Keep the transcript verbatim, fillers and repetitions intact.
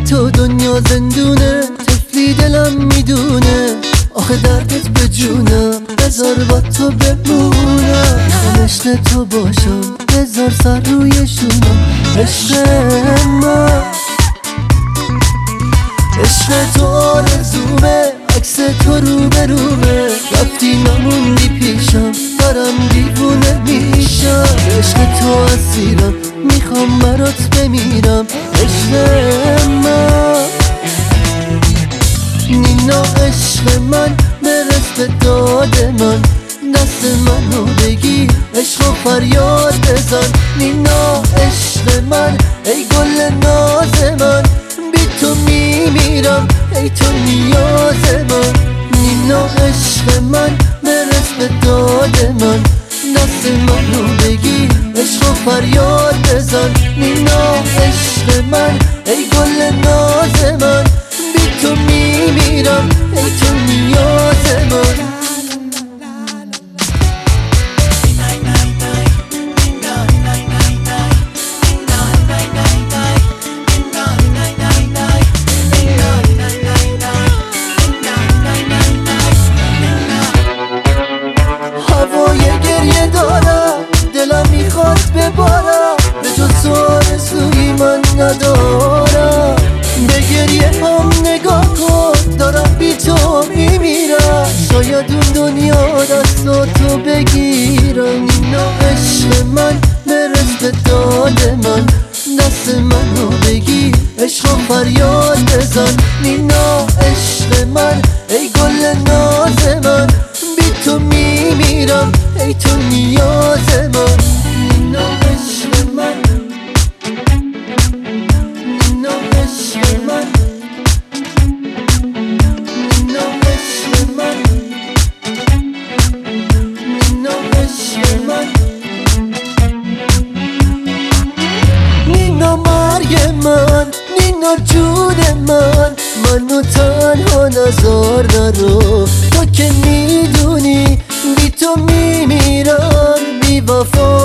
تو دنیا زندونه، طفلی دلم میدونه آخه دردت به جونم، بذار با تو بمونم. میخوام عشق تو باشم، بذار سر روی شونم. عشق من، عشق تو آرزومه، عکس تو رو به رومه. رفتی نموندی پیشم، دارم دیوونه میشم. عشق تو اسیرم، میخوام برات بمیرم. عشق من، نینا عشق من، برس به داد من. دست منو بگی، عشق و فریاد بزن. نینا عشق من، ای گل ناز من، بی تو میمیرم، ای تو نیاز من. نینا عشق من، برس به داد من. دست منو بگی، عشق و فریاد بزن. نینا عشق من، ای گل ناز من، بی تو میمیرم، ای تو نیاز من. هوای گریه دارم، دلم میخواد ببارم، به جز تو آرزویی من ندارم. به گریه هم نگاه کن، دارم بی تو میمیرم. شاید اون دنیا دستاتو بگیرم. نینا عشق من، برس به داد من. دست منو بگی، عشق و فریاد بزن. نینا عشق من، ای گل ناز من، بی تو میمیرم، ای تو نیاز من. نینا عشق من، نینا عشق من، نینا عشق من، نینا عشق من. نینا مرگ من، نینا جون من، منو تنها نزار نرو. تو که میدونی بی تو میمیرم، بی وفا